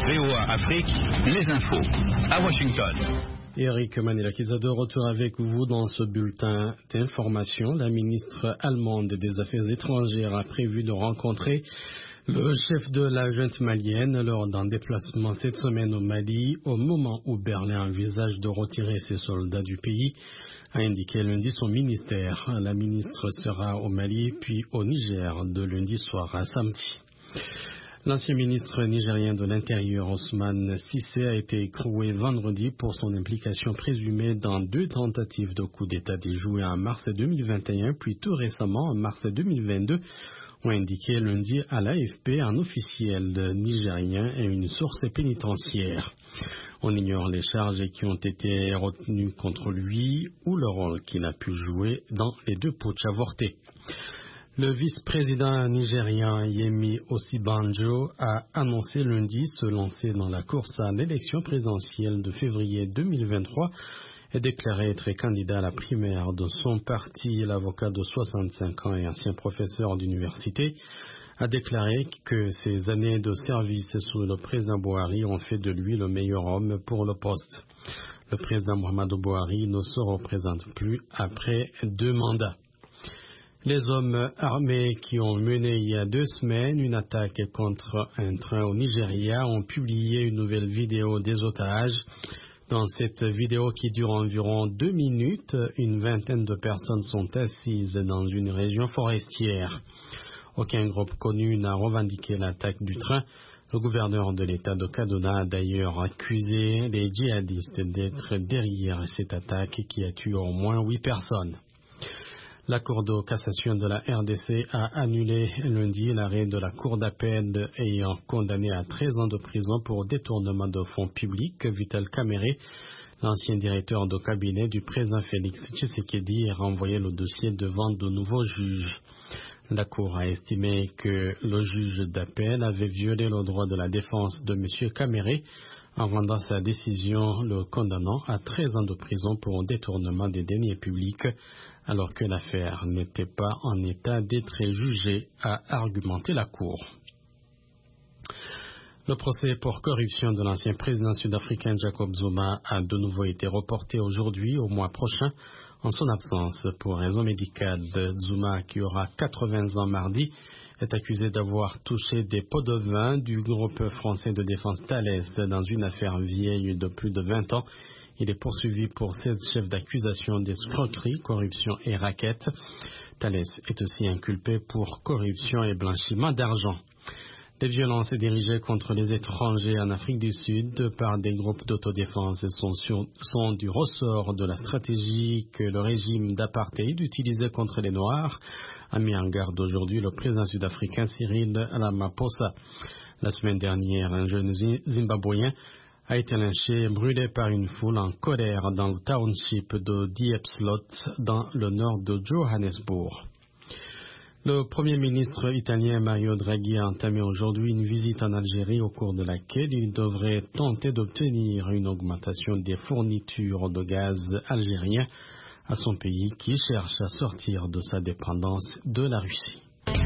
VOA Afrique, les infos à Washington. Eric Manila-Kiza de retour avec vous dans ce bulletin d'information. La ministre allemande des Affaires étrangères a prévu de rencontrer le chef de la junte malienne lors d'un déplacement cette semaine au Mali, au moment où Berlin envisage de retirer ses soldats du pays, a indiqué lundi son ministère. La ministre sera au Mali puis au Niger de lundi soir à samedi. L'ancien ministre nigérien de l'Intérieur, Ousmane Cissé, a été écroué vendredi pour son implication présumée dans 2 tentatives de coup d'État déjouées en mars 2021, puis tout récemment en mars 2022, ont indiqué lundi à l'AFP un officiel nigérien et une source pénitentiaire. On ignore les charges qui ont été retenues contre lui ou le rôle qu'il a pu jouer dans les 2 putschs avortés. Le vice-président nigérien Yemi Osibanjo a annoncé lundi se lancer dans la course à l'élection présidentielle de février 2023 et déclaré être candidat à la primaire de son parti. L'avocat de 65 ans et ancien professeur d'université a déclaré que ses années de service sous le président Buhari ont fait de lui le meilleur homme pour le poste. Le président Muhammadu Buhari ne se représente plus après 2 mandats. Les hommes armés qui ont mené il y a 2 semaines une attaque contre un train au Nigeria ont publié une nouvelle vidéo des otages. Dans cette vidéo qui dure environ 2 minutes, une vingtaine de personnes sont assises dans une région forestière. Aucun groupe connu n'a revendiqué l'attaque du train. Le gouverneur de l'État de Kaduna a d'ailleurs accusé les djihadistes d'être derrière cette attaque qui a tué au moins 8 personnes. La Cour de cassation de la RDC a annulé lundi l'arrêt de la Cour d'appel ayant condamné à 13 ans de prison pour détournement de fonds publics Vital Kamerhe, l'ancien directeur de cabinet du président Félix Tshisekedi, a renvoyé le dossier devant de nouveaux juges. La Cour a estimé que le juge d'appel avait violé le droit de la défense de M. Kamerhe en rendant sa décision le condamnant à 13 ans de prison pour détournement des deniers publics, alors que l'affaire n'était pas en état d'être jugée, a argumenté la Cour. Le procès pour corruption de l'ancien président sud-africain Jacob Zuma a de nouveau été reporté aujourd'hui au mois prochain en son absence pour raison médicale. Zuma, qui aura 80 ans mardi, est accusé d'avoir touché des pots de vin du groupe français de défense Thales dans une affaire vieille de plus de 20 ans. Il est poursuivi pour 16 chefs d'accusation d'escroquerie, corruption et racket. Thales est aussi inculpé pour corruption et blanchiment d'argent. Les violences dirigées contre les étrangers en Afrique du Sud par des groupes d'autodéfense sont du ressort de la stratégie que le régime d'apartheid utilisait contre les Noirs, a mis en garde aujourd'hui le président sud-africain Cyril Ramaphosa. La semaine dernière, un jeune Zimbabwéen a été lynché et brûlé par une foule en colère dans le township de Diepslot, dans le nord de Johannesburg. Le Premier ministre italien Mario Draghi a entamé aujourd'hui une visite en Algérie au cours de laquelle il devrait tenter d'obtenir une augmentation des fournitures de gaz algérien à son pays qui cherche à sortir de sa dépendance de la Russie.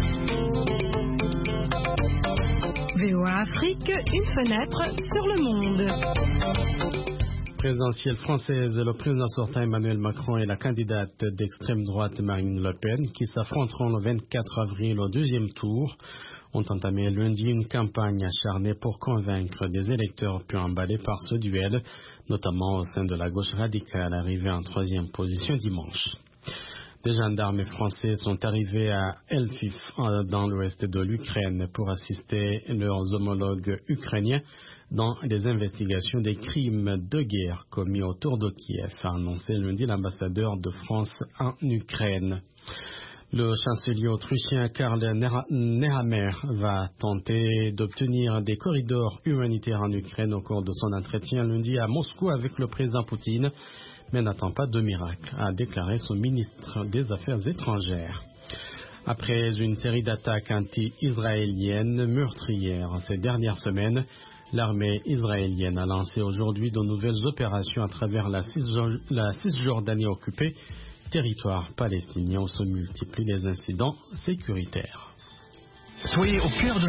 VOA Afrique, une fenêtre sur le monde. Présidentielle française, le président sortant Emmanuel Macron et la candidate d'extrême droite Marine Le Pen, qui s'affronteront le 24 avril au 2e tour, ont entamé lundi une campagne acharnée pour convaincre des électeurs peu emballés par ce duel, notamment au sein de la gauche radicale arrivée en 3e position dimanche. Des gendarmes français sont arrivés à Lviv, dans l'ouest de l'Ukraine, pour assister leurs homologues ukrainiens dans les investigations des crimes de guerre commis autour de Kiev, a annoncé lundi l'ambassadeur de France en Ukraine. Le chancelier autrichien Karl Nehammer va tenter d'obtenir des corridors humanitaires en Ukraine au cours de son entretien lundi à Moscou avec le président Poutine, mais n'attend pas de miracle, a déclaré son ministre des Affaires étrangères. Après une série d'attaques anti-israéliennes meurtrières ces dernières semaines, l'armée israélienne a lancé aujourd'hui de nouvelles opérations à travers la Cisjordanie occupée, territoire palestinien où se multiplient les incidents sécuritaires. Soyez au cœur de